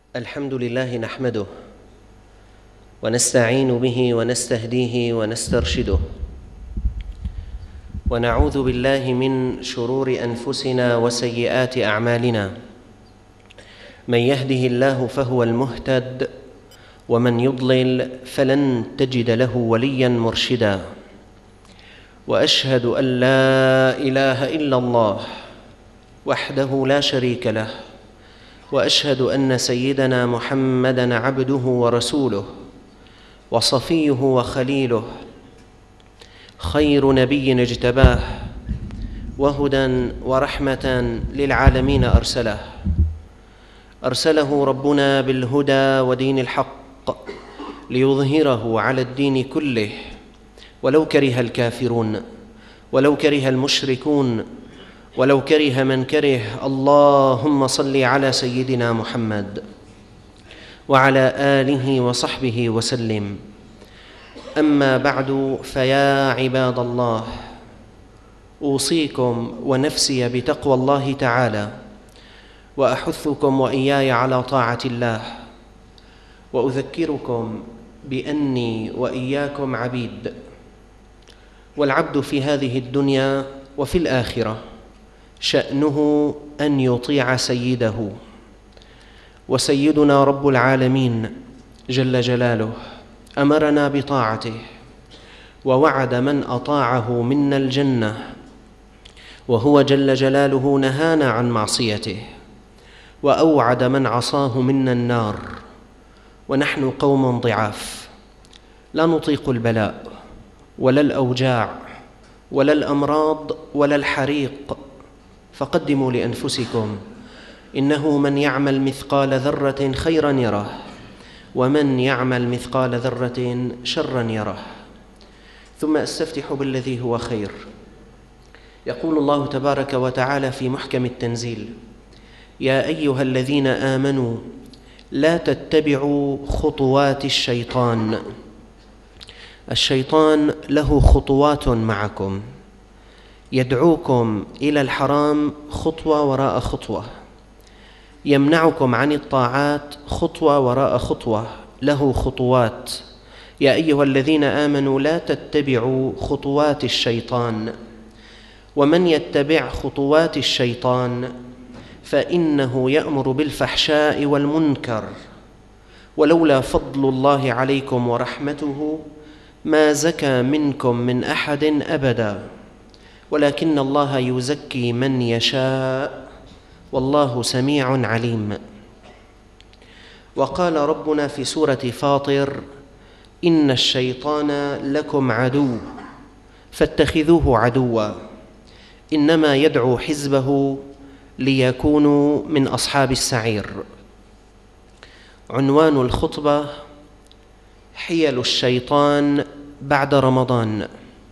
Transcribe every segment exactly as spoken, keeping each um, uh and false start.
الحمد لله نحمده ونستعين به ونستهديه ونسترشده، ونعوذ بالله من شرور أنفسنا وسيئات أعمالنا. من يهده الله فهو المهتد، ومن يضلل فلن تجد له وليا مرشدا. وأشهد أن لا إله إلا الله وحده لا شريك له، وأشهد أن سيدنا محمدًا عبده ورسوله وصفيه وخليله، خير نبي اجتباه، وهدى ورحمة للعالمين أرسله أرسله ربنا بالهدى ودين الحق ليظهره على الدين كله، ولو كره الكافرون، ولو كره المشركون، ولو كره من كره. اللهم صل على سيدنا محمد وعلى آله وصحبه وسلم. أما بعد، فيا عباد الله، أوصيكم ونفسي بتقوى الله تعالى، وأحثكم وإياي على طاعة الله، وأذكركم بأني وإياكم عبيد، والعبد في هذه الدنيا وفي الآخرة شأنه أن يطيع سيده. وسيدنا رب العالمين جل جلاله أمرنا بطاعته، ووعد من أطاعه منا الجنة، وهو جل جلاله نهانا عن معصيته، وأوعد من عصاه منا النار. ونحن قوم ضعاف لا نطيق البلاء ولا الأوجاع ولا الأمراض ولا الحريق، فقدموا لأنفسكم. إنه من يعمل مثقال ذرة خيرا يره، ومن يعمل مثقال ذرة شرا يره. ثم أستفتح بالذي هو خير. يقول الله تبارك وتعالى في محكم التنزيل: يا أيها الذين آمنوا لا تتبعوا خطوات الشيطان. الشيطان له خطوات معكم، يدعوكم إلى الحرام خطوة وراء خطوة، يمنعكم عن الطاعات خطوة وراء خطوة، له خطوات. يا أيها الذين آمنوا لا تتبعوا خطوات الشيطان، ومن يتبع خطوات الشيطان فإنه يأمر بالفحشاء والمنكر، ولولا فضل الله عليكم ورحمته ما زكى منكم من أحد أبدا، ولكن الله يزكي من يشاء، والله سميع عليم. وقال ربنا في سورة فاطر: إن الشيطان لكم عدو فاتخذوه عدوا، إنما يدعو حزبه ليكونوا من أصحاب السعير. عنوان الخطبة: حيل الشيطان بعد رمضان.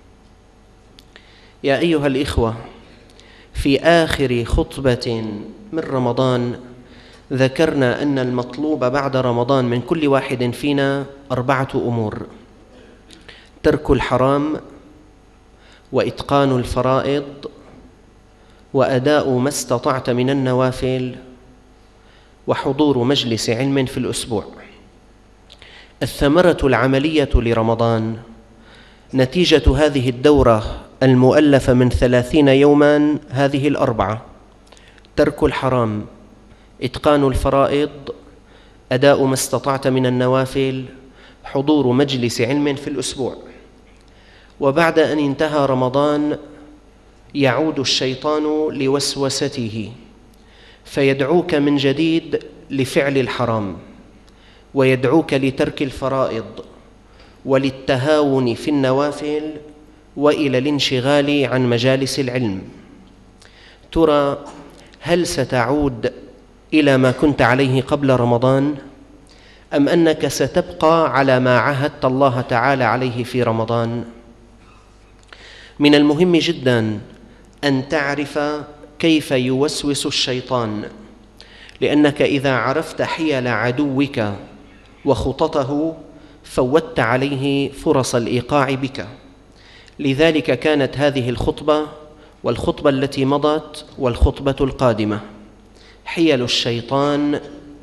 يا أيها الإخوة، في آخر خطبة من رمضان ذكرنا أن المطلوب بعد رمضان من كل واحد فينا أربعة أمور: ترك الحرام، وإتقان الفرائض، وأداء ما استطعت من النوافل، وحضور مجلس علم في الأسبوع. الثمرة العملية لرمضان نتيجة هذه الدورة المؤلفة من ثلاثين يوماً هذه الأربعة: ترك الحرام، إتقان الفرائض، أداء ما استطعت من النوافل، حضور مجلس علم في الأسبوع. وبعد أن انتهى رمضان يعود الشيطان لوسوسته، فيدعوك من جديد لفعل الحرام، ويدعوك لترك الفرائض وللتهاون في النوافل، وإلى الانشغال عن مجالس العلم. ترى هل ستعود إلى ما كنت عليه قبل رمضان، أم أنك ستبقى على ما عاهدت الله تعالى عليه في رمضان؟ من المهم جداً أن تعرف كيف يوسوس الشيطان، لأنك إذا عرفت حيل عدوك وخططه فوتت عليه فرص الإيقاع بك. لذلك كانت هذه الخطبة والخطبة التي مضت والخطبة القادمة حيل الشيطان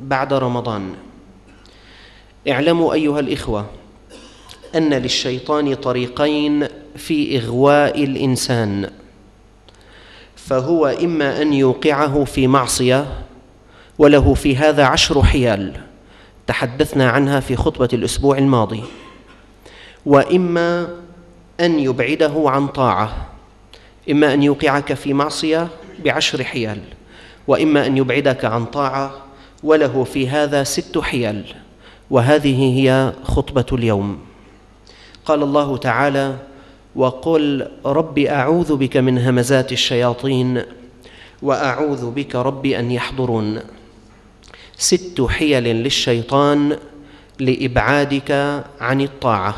بعد رمضان. اعلموا أيها الإخوة أن للشيطان طريقين في إغواء الإنسان، فهو إما أن يوقعه في معصية وله في هذا عشر حيال تحدثنا عنها في خطبة الأسبوع الماضي، وإما أن يبعده عن طاعة، إما أن يوقعك في معصية بعشر حيال، وإما أن يبعدك عن طاعة وله في هذا ست حيال، وهذه هي خطبة اليوم. قال الله تعالى: وقل رب أعوذ بك من همزات الشياطين وأعوذ بك رب أن يحضرون. ست حيل للشيطان لإبعادك عن الطاعة.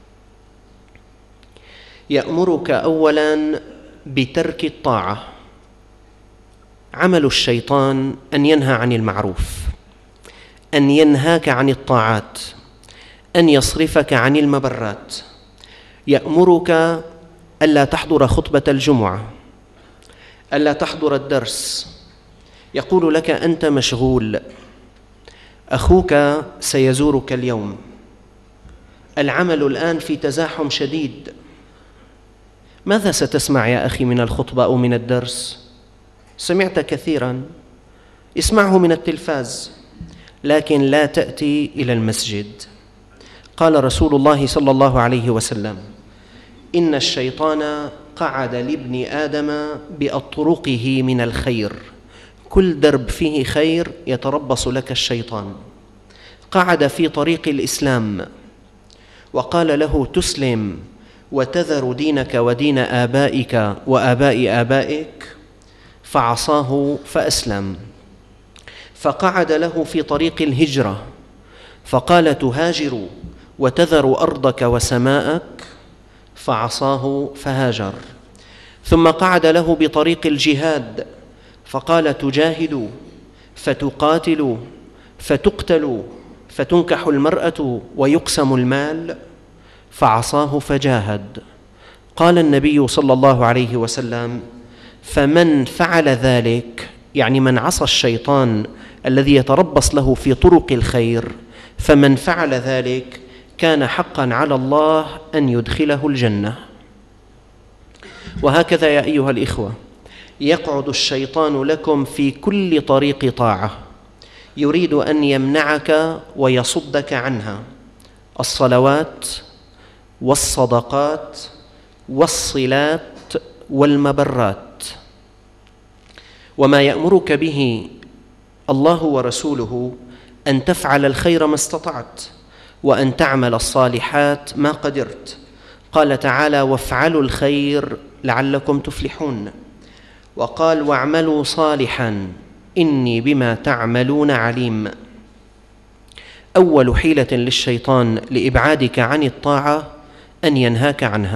يأمرك أولاً بترك الطاعة. عمل الشيطان أن ينهى عن المعروف، أن ينهاك عن الطاعات، أن يصرفك عن المبرات. يأمرك ألا تحضر خطبة الجمعة، ألا تحضر الدرس. يقول لك أنت مشغول، أخوك سيزورك اليوم، العمل الآن في تزاحم شديد. ماذا ستسمع يا أخي من الخطبة أو من الدرس؟ سمعت كثيراً، اسمعه من التلفاز، لكن لا تأتي إلى المسجد. قال رسول الله صلى الله عليه وسلم: إن الشيطان قعد لابن آدم بأطرقه من الخير. كل درب فيه خير يتربص لك الشيطان. قعد في طريق الإسلام وقال له: تسلم وتذر دينك ودين آبائك وآباء آبائك، فعصاه فأسلم. فقعد له في طريق الهجرة فقال: تهاجر وتذر أرضك وسماءك، فعصاه فهاجر. ثم قعد له بطريق الجهاد فقال: تجاهد فتقاتل فتقتل فتنكح المرأة ويقسم المال، فعصاه فجاهد. قال النبي صلى الله عليه وسلم: فمن فعل ذلك، يعني من عصى الشيطان الذي يتربص له في طرق الخير، فمن فعل ذلك كان حقا على الله أن يدخله الجنة. وهكذا يا أيها الإخوة يقعد الشيطان لكم في كل طريق طاعة، يريد أن يمنعك ويصدك عنها: الصلوات والصدقات والصلات والمبرات. وما يأمرك به الله ورسوله أن تفعل الخير ما استطعت، وأن تعمل الصالحات ما قدرت. قال تعالى: وافعلوا الخير لعلكم تفلحون. وقال: واعملوا صالحا إني بما تعملون عليم. أول حيلة للشيطان لإبعادك عن الطاعة أن ينهاك عنها.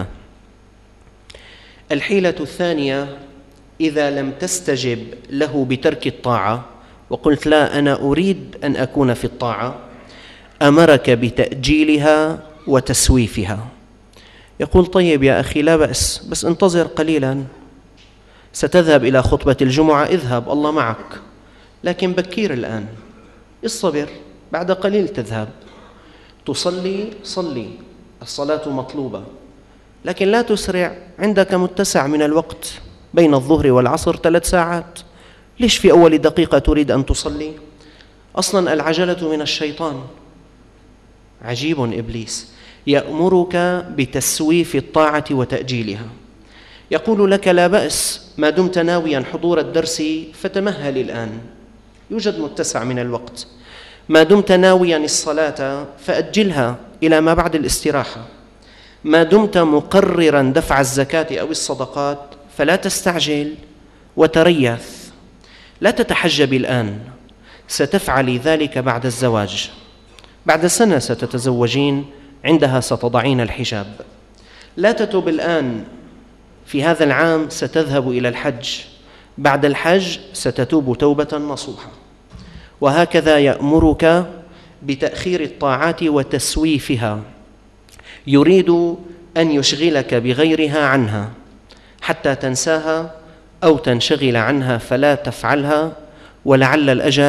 الحيلة الثانية: إذا لم تستجب له بترك الطاعة وقلت: لا، أنا أريد أن أكون في الطاعة، أمرك بتأجيلها وتسويفها. يقول: طيب يا أخي لا بأس، بس انتظر قليلاً، ستذهب إلى خطبة الجمعة، اذهب الله معك، لكن بكير الآن، اصبر، بعد قليل تذهب. تصلي صلي، الصلاة مطلوبة، لكن لا تسرع، عندك متسع من الوقت بين الظهر والعصر ثلاث ساعات، ليش في أول دقيقة تريد أن تصلي؟ أصلاً العجلة من الشيطان. عجيب إبليس يأمرك بتسويف الطاعة وتأجيلها. يقول لك: لا بأس، ما دمت ناوياً حضور الدرس فتمهل الآن، يوجد متسع من الوقت. ما دمت ناوياً الصلاة فأجلها إلى ما بعد الاستراحة. ما دمت مقرراً دفع الزكاة أو الصدقات فلا تستعجل وتريث. لا تتحجبي الآن، ستفعلي ذلك بعد الزواج، بعد سنة ستتزوجين، عندها ستضعين الحجاب. لا تتب الآن، في هذا العام ستذهب إلى الحج، بعد الحج ستتوب توبة نصوحة. وهكذا يأمرك بتأخير الطاعات وتسويفها، يريد أن يشغلك بغيرها عنها حتى تنساها أو تنشغل عنها فلا تفعلها، ولعل الأجل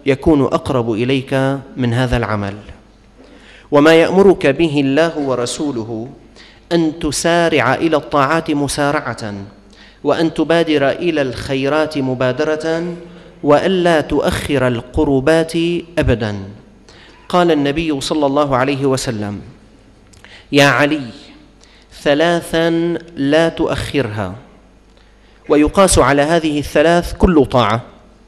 يكون أقرب إليك من هذا العمل. وما يأمرك به الله ورسوله أن تسارع إلى الطاعات مسارعة، وأن تبادر إلى الخيرات مبادرة، وألا تؤخر القربات أبدا. قال النبي صلى الله عليه وسلم: يا علي، ثلاثا لا تؤخرها. ويقاس على هذه الثلاث كل طاعة: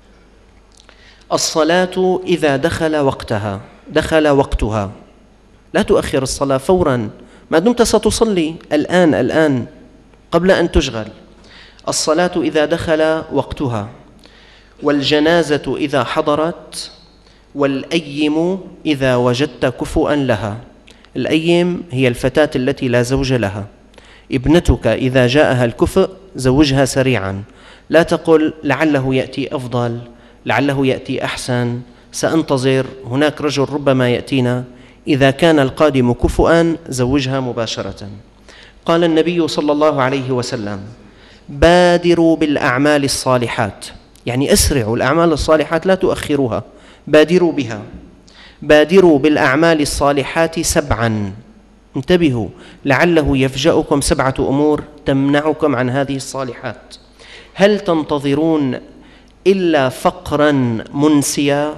الصلاة إذا دخل وقتها دخل وقتها، لا تؤخر الصلاة فورا ما دمت ستصلي الآن الآن قبل أن تشغل. الصلاة إذا دخل وقتها، والجنازة إذا حضرت، والأيم إذا وجدت كفؤا لها. الأيم هي الفتاة التي لا زوج لها. ابنتك إذا جاءها الكفء زوجها سريعا، لا تقل لعله يأتي أفضل، لعله يأتي أحسن، سأنتظر، هناك رجل ربما يأتينا. إذا كان القادم كفؤا زوجها مباشرة. قال النبي صلى الله عليه وسلم: بادروا بالأعمال الصالحات، يعني أسرعوا الأعمال الصالحات لا تؤخروها، بادروا بها. بادروا بالأعمال الصالحات سبعا، انتبهوا لعله يفجأكم سبعة أمور تمنعكم عن هذه الصالحات. هل تنتظرون إلا فقرا منسيا،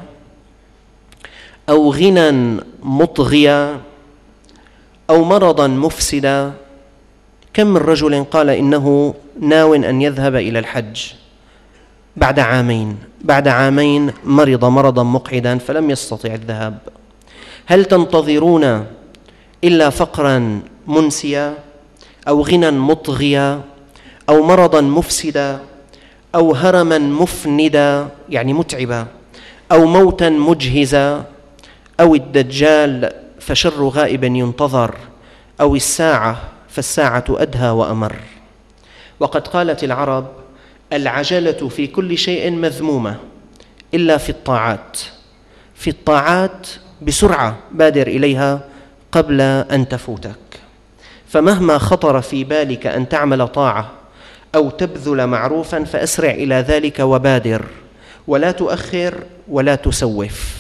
أو غنى مطغيا، أو مرضا مفسدا؟ كم من رجل قال إنه ناو أن يذهب إلى الحج بعد عامين بعد عامين مرض مرضا مقعدا فلم يستطع الذهاب. هل تنتظرون إلا فقرا منسيا، أو غنى مطغيا، أو مرضا مفسدا، أو هرما مفندا يعني متعبا، أو موتا مجهزا، أو الدجال فشر غائب ينتظر، أو الساعة فالساعة أدهى وأمر؟ وقد قالت العرب: العجلة في كل شيء مذمومة إلا في الطاعات. في الطاعات بسرعة بادر إليها قبل أن تفوتك. فمهما خطر في بالك أن تعمل طاعة أو تبذل معروفا فأسرع إلى ذلك وبادر، ولا تؤخر ولا تسوف.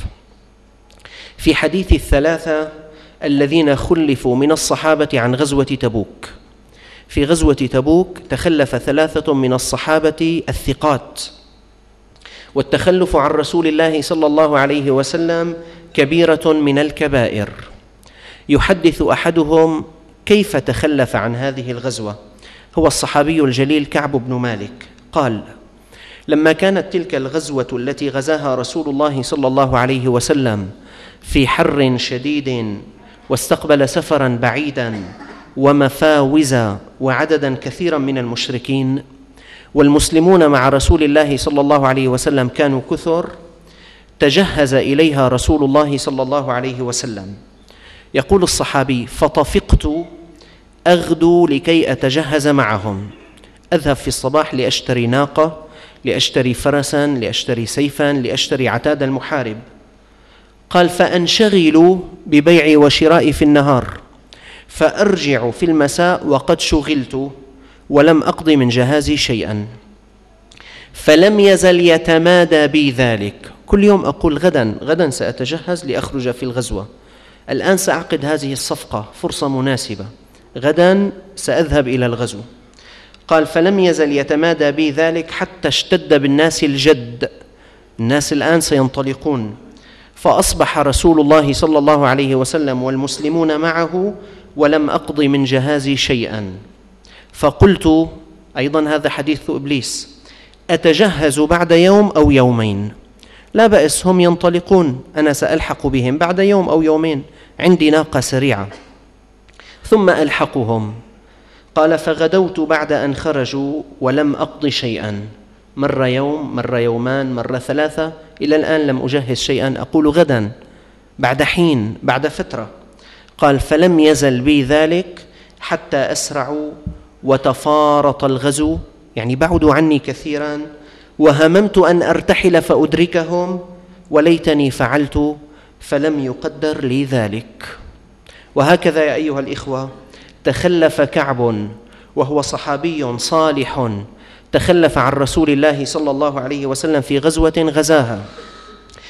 في حديث الثلاثة الذين خلفوا من الصحابة عن غزوة تبوك، في غزوة تبوك تخلف ثلاثة من الصحابة الثقات، والتخلف عن رسول الله صلى الله عليه وسلم كبيرة من الكبائر. يحدث أحدهم كيف تخلف عن هذه الغزوة، هو الصحابي الجليل كعب بن مالك. قال: لما كانت تلك الغزوة التي غزاها رسول الله صلى الله عليه وسلم في حر شديد، واستقبل سفرا بعيدا ومفاوز وعددا كثيرا من المشركين، والمسلمون مع رسول الله صلى الله عليه وسلم كانوا كثر، تجهز إليها رسول الله صلى الله عليه وسلم. يقول الصحابي: فطفقت أغدو لكي أتجهز معهم، أذهب في الصباح لأشتري ناقة، لأشتري فرسا، لأشتري سيفا، لأشتري عتاد المحارب. قال: فأنشغل ببيع وشراء في النهار، فأرجع في المساء وقد شغلت ولم أقض من جهازي شيئا. فلم يزل يتمادى بي ذلك، كل يوم أقول غدا غدا سأتجهز لأخرج في الغزوة، الآن سأعقد هذه الصفقة، فرصة مناسبة، غدا سأذهب إلى الغزو. قال: فلم يزل يتمادى بي ذلك حتى اشتد بالناس الجد، الناس الآن سينطلقون، فأصبح رسول الله صلى الله عليه وسلم والمسلمون معه ولم أقض من جهازي شيئا. فقلت، أيضا هذا حديث إبليس: أتجهز بعد يوم أو يومين، لا بأس، هم ينطلقون، أنا سألحق بهم بعد يوم أو يومين، عندي ناقة سريعة، ثم ألحقهم. قال: فغدوت بعد أن خرجوا ولم أقض شيئا، مر يوم، مر يومان، مر ثلاثة، إلى الآن لم أجهز شيئا، أقول غدا، بعد حين، بعد فترة. قال: فلم يزل بي ذلك حتى أسرعوا وتفارط الغزو، يعني بعدوا عني كثيرا، وهممت أن أرتحل فأدركهم، وليتني فعلت، فلم يقدر لي ذلك. وهكذا يا أيها الإخوة تخلف كعب وهو صحابي صالح، تخلف عن رسول الله صلى الله عليه وسلم في غزوة غزاها،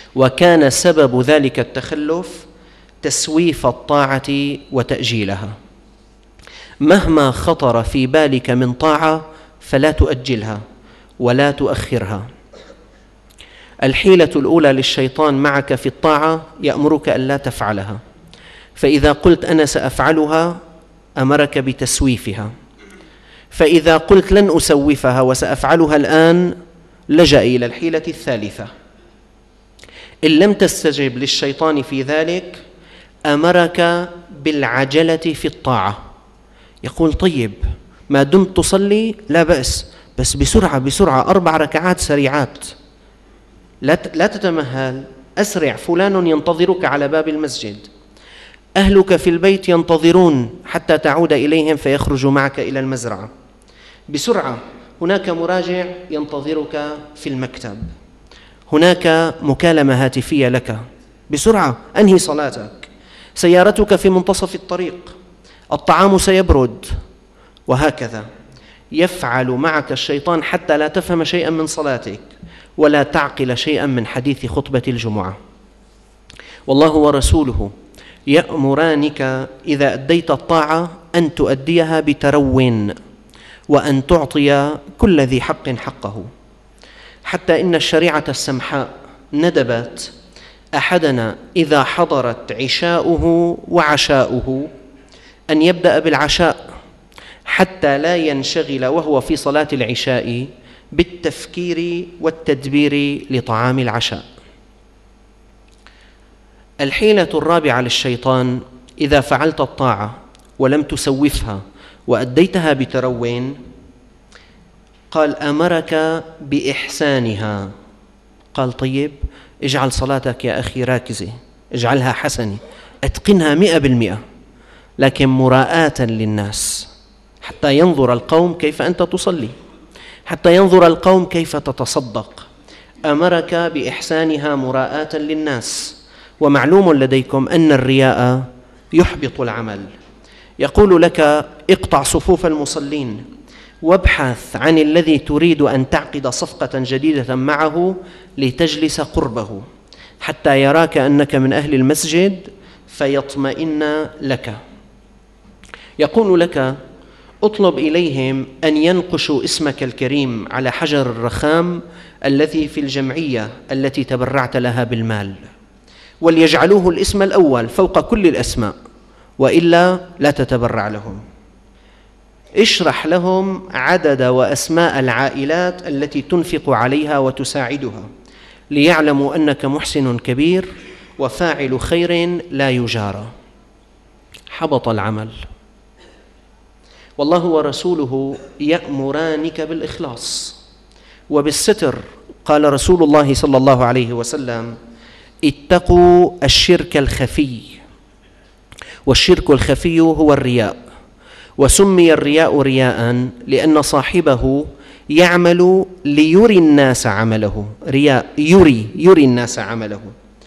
وكان سبب ذلك التخلف تسويف الطاعة وتأجيلها. مهما خطر في بالك من طاعة فلا تؤجلها ولا تؤخرها. الحيلة الأولى للشيطان معك في الطاعة يأمرك ألا تفعلها، فإذا قلت أنا سأفعلها أمرك بتسويفها، فإذا قلت لن أسوفها وسأفعلها الآن لجأ إلى الحيلة الثالثة. إن لم تستجب للشيطان في ذلك أمرك بالعجلة في الطاعة، يقول طيب ما دمت تصلي لا بأس، بس بسرعة بسرعة أربع ركعات سريعات، لا تتمهل، أسرع، فلان ينتظرك على باب المسجد، أهلك في البيت ينتظرون حتى تعود إليهم فيخرج معك إلى المزرعة، بسرعة، هناك مراجع ينتظرك في المكتب، هناك مكالمة هاتفية لك، بسرعة أنهي صلاتك، سيارتك في منتصف الطريق، الطعام سيبرد، وهكذا يفعل معك الشيطان حتى لا تفهم شيئا من صلاتك ولا تعقل شيئا من حديث خطبة الجمعة. والله ورسوله يأمرانك إذا أديت الطاعة أن تؤديها بترو وأن تعطي كل ذي حق حقه، حتى إن الشريعة السمحاء ندبت أحدنا إذا حضرت عشاؤه وعشاؤه أن يبدأ بالعشاء حتى لا ينشغل وهو في صلاة العشاء بالتفكير والتدبير لطعام العشاء. الحيلة الرابعة للشيطان إذا فعلت الطاعة ولم تسوفها وأديتها بتروين قال أمرك بإحسانها، قال طيب اجعل صلاتك يا أخي راكزة، اجعلها حسنة، أتقنها مئة بالمئة، لكن مراءة للناس، حتى ينظر القوم كيف أنت تصلي، حتى ينظر القوم كيف تتصدق. أمرك بإحسانها مراءة للناس، ومعلوم لديكم أن الرياء يحبط العمل. يقول لك اقطع صفوف المصلين وابحث عن الذي تريد أن تعقد صفقة جديدة معه لتجلس قربه حتى يراك أنك من أهل المسجد فيطمئن لك. يقول لك اطلب إليهم أن ينقشوا اسمك الكريم على حجر الرخام الذي في الجمعية التي تبرعت لها بالمال، وليجعلوه الاسم الأول فوق كل الأسماء، وإلا لا تتبرع لهم. اشرح لهم عدد وأسماء العائلات التي تنفق عليها وتساعدها ليعلموا أنك محسن كبير وفاعل خير لا يجارى. حبط العمل. والله ورسوله يأمرانك بالإخلاص وبالستر. قال رسول الله صلى الله عليه وسلم اتقوا الشرك الخفي، والشرك الخفي هو الرياء، وسمي الرياء رياء لأن صاحبه يعمل ليري الناس عمله، رياء يري يري الناس عمله.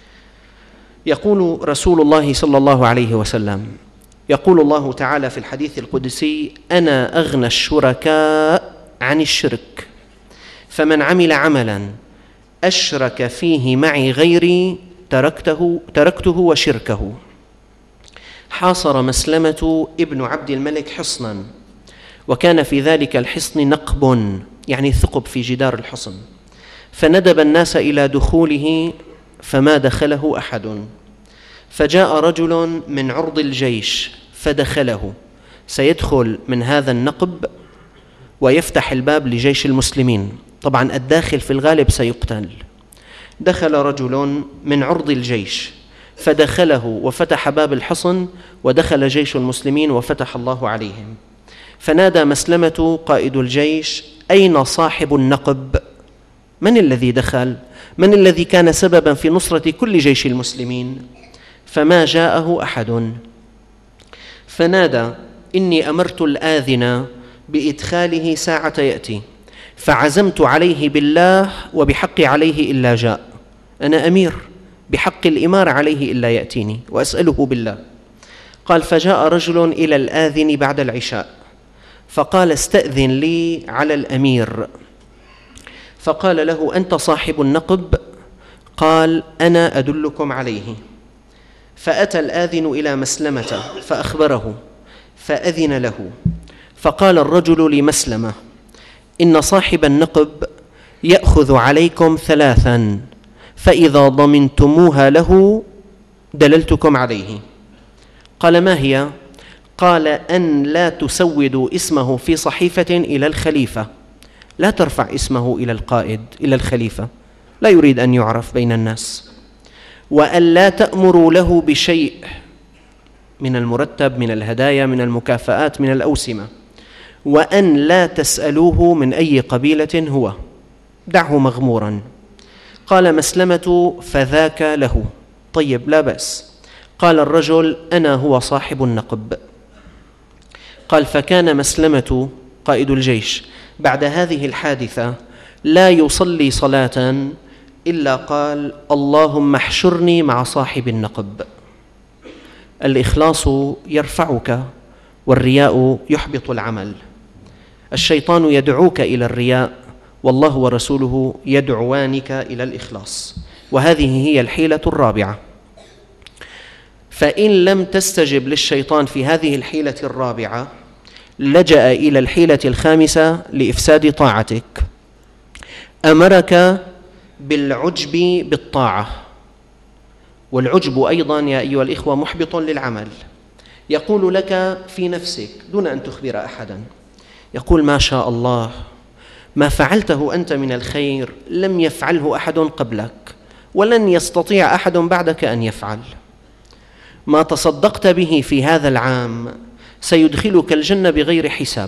يقول رسول الله صلى الله عليه وسلم، يقول الله تعالى في الحديث القدسي أنا أغنى الشركاء عن الشرك، فمن عمل عملا أشرك فيه معي غيري تركته, تركته وشركه. حاصر مسلمة ابن عبد الملك حصنا، وكان في ذلك الحصن نقب يعني ثقب في جدار الحصن، فندب الناس إلى دخوله فما دخله أحد، فجاء رجل من عرض الجيش فدخله، سيدخل من هذا النقب ويفتح الباب لجيش المسلمين، طبعا الداخل في الغالب سيقتل. دخل رجل من عرض الجيش فدخله وفتح باب الحصن، ودخل جيش المسلمين وفتح الله عليهم. فنادى مسلمة قائد الجيش أين صاحب النقب؟ من الذي دخل؟ من الذي كان سببا في نصرة كل جيش المسلمين؟ فما جاءه أحد. فنادى إني أمرت الآذن بإدخاله ساعة يأتي، فعزمت عليه بالله وبحق عليه إلا جاء، أنا أمير بحق الإمارة عليه إلا يأتيني وأسأله بالله. قال فجاء رجل إلى الآذن بعد العشاء فقال استأذن لي على الأمير، فقال له أنت صاحب النقب؟ فقال: أنا أدلكم عليه. فأتى الآذن إلى مسلمة فأخبره فأذن له. فقال الرجل لمسلمة: إن صاحب النقب يأخذ عليكم ثلاثا، فإذا ضمنتموها له دللتكم عليه. قال: ما هي؟ قال: أن لا تسودوا اسمه في صحيفة إلى الخليفة، لا ترفع اسمه إلى القائد إلى الخليفة، لا يريد أن يعرف بين الناس. وأن لا تأمروا له بشيء من المرتب، من الهدايا، من المكافآت، من الأوسمة. وأن لا تسألوه من أي قبيلة هو، دعه مغمورا. قال مسلمة: فذاك له. طيب، لا بأس. قال الرجل: أنا هو صاحب النقب. قال: فكان مسلمة قائد الجيش بعد هذه الحادثة لا يصلي صلاة إلا قال: اللهم احشرني مع صاحب النقب. الإخلاص يرفعك، والرياء يحبط العمل. الشيطان يدعوك إلى الرياء، والله ورسوله يدعوانك إلى الإخلاص، وهذه هي الحيلة الرابعة. فإن لم تستجب للشيطان في هذه الحيلة الرابعة، لجأ إلى الحيلة الخامسة لإفساد طاعتك. أمرك بالعجب بالطاعة، والعجب أيضا يا أيها الإخوة محبط للعمل. يقول لك في نفسك دون أن تخبر أحدا، يقول: ما شاء الله، ما فعلته أنت من الخير لم يفعله أحد قبلك، ولن يستطيع أحد بعدك أن يفعل. ما تصدقت به في هذا العام سيدخلك الجنة بغير حساب.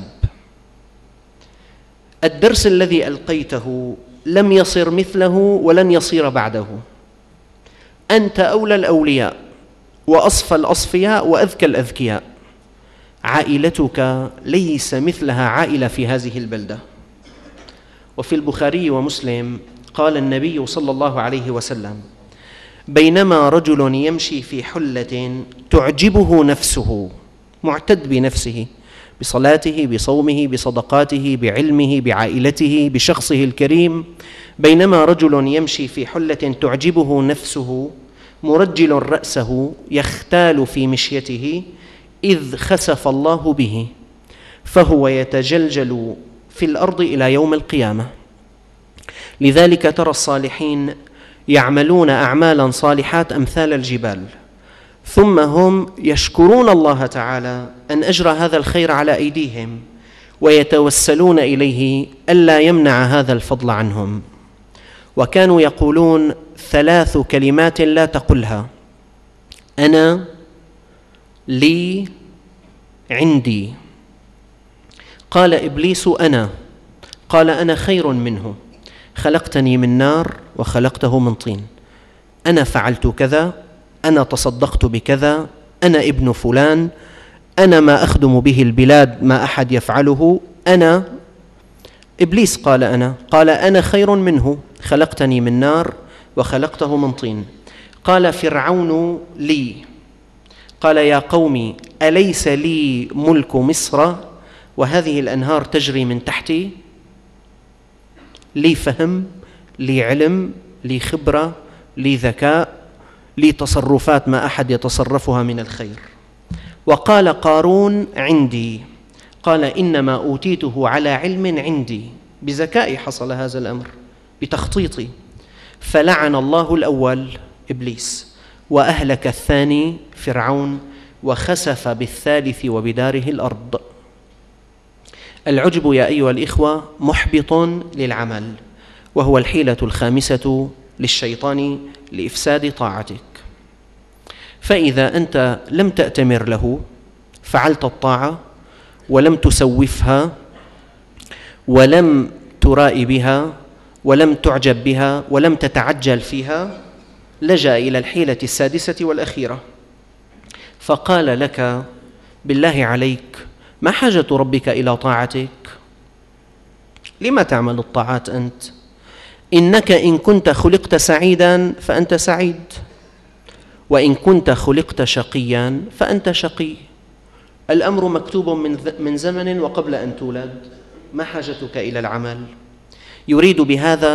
الدرس الذي ألقيته لم يصر مثله ولن يصير بعده. أنت أولى الأولياء وأصفى الأصفياء وأذكى الأذكياء. عائلتك ليس مثلها عائلة في هذه البلدة. وفي البخاري ومسلم قال النبي صلى الله عليه وسلم: بينما رجل يمشي في حلة تعجبه نفسه، معتد بنفسه، بصلاته، بصومه، بصدقاته، بعلمه، بعائلته، بشخصه الكريم، بينما رجل يمشي في حلة تعجبه نفسه مرجل رأسه يختال في مشيته، إذ خسف الله به فهو يتجلجل في الأرض إلى يوم القيامة. لذلك ترى الصالحين يعملون أعمالا صالحات أمثال الجبال، ثم هم يشكرون الله تعالى أن أجرى هذا الخير على أيديهم، ويتوسلون إليه ألا يمنع هذا الفضل عنهم. وكانوا يقولون ثلاث كلمات لا تقلها: أنا، لي، عندي. قال إبليس: أنا. قال: أنا خير منه، خلقتني من نار وخلقته من طين. أنا فعلت كذا، أنا تصدقت بكذا، أنا ابن فلان، أنا ما أخدم به البلاد ما أحد يفعله، أنا. إبليس قال: أنا. قال: أنا خير منه، خلقتني من نار وخلقته من طين. قال فرعون: لي. قال: يا قوم، أليس لي ملك مصر وهذه الأنهار تجري من تحتي؟ لي فهم، لي علم، لي خبرة، لي ذكاء، لي تصرفات ما أحد يتصرفها من الخير. وقال قارون: عندي. قال: إنما أوتيته على علم عندي، بذكائي حصل هذا الأمر، بتخطيطي. فلعن الله الأول إبليس، وأهلك الثاني فرعون، وخسف بالثالث وبداره الأرض. العجب يا أيها الإخوة محبط للعمل، وهو الحيلة الخامسة للشيطان لإفساد طاعتك. فإذا أنت لم تأتمر له، فعلت الطاعة ولم تسوفها ولم ترائي بها ولم تعجب بها ولم تتعجل فيها، لجأ إلى الحيلة السادسة والأخيرة، فقال لك: بالله عليك، ما حاجة ربك إلى طاعتك؟ لما تعمل الطاعات أنت؟ إنك إن كنت خلقت سعيدا فأنت سعيد، وإن كنت خلقت شقيا فأنت شقي. الأمر مكتوب من زمن وقبل أن تولد، ما حاجتك إلى العمل؟ يريد بهذا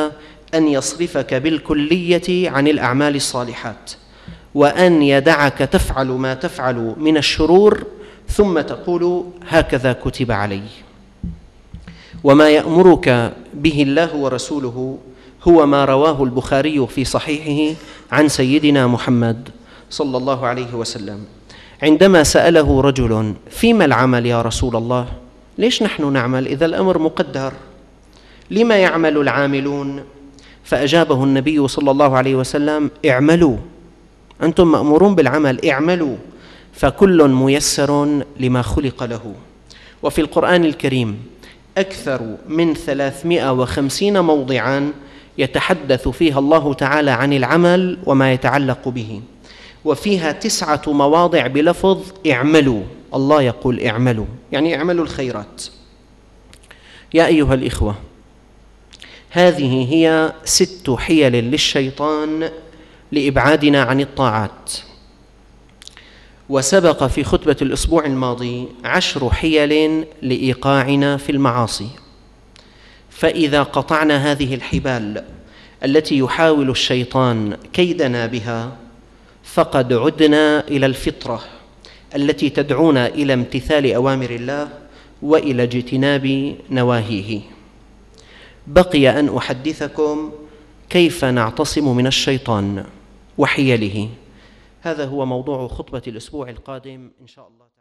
أن يصرفك بالكلية عن الأعمال الصالحات، وأن يدعك تفعل ما تفعل من الشرور ثم تقول هكذا كتب علي. وما يأمرك به الله ورسوله هو ما رواه البخاري في صحيحه عن سيدنا محمد صلى الله عليه وسلم عندما سأله رجل: فيما العمل يا رسول الله؟ ليش نحن نعمل إذا الأمر مقدر؟ لما يعمل العاملون؟ فأجابه النبي صلى الله عليه وسلم: اعملوا، أنتم مأمورون بالعمل، اعملوا فكل ميسر لما خلق له. وفي القرآن الكريم أكثر من ثلاثمائة وخمسين موضعاً يتحدث فيها الله تعالى عن العمل وما يتعلق به، وفيها تسعة مواضع بلفظ اعملوا. الله يقول اعملوا، يعني اعملوا الخيرات. يا أيها الإخوة، هذه هي ست حيل للشيطان لإبعادنا عن الطاعات. وسبق في خطبة الأسبوع الماضي عشر حيل لإيقاعنا في المعاصي. فإذا قطعنا هذه الحبال التي يحاول الشيطان كيدنا بها فقد عدنا إلى الفطرة التي تدعونا إلى امتثال أوامر الله وإلى اجتناب نواهيه. بقي أن أحدثكم كيف نعتصم من الشيطان وحيله. هذا هو موضوع خطبة الأسبوع القادم إن شاء الله.